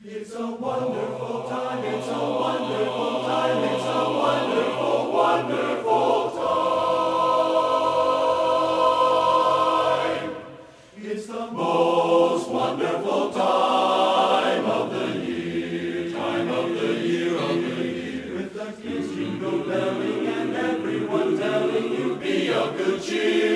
It's a wonderful time, it's a wonderful time, it's a wonderful, wonderful time. It's the most wonderful time of the year, time of the year, of the year. With the kids jingle belling and everyone telling you be of good cheer.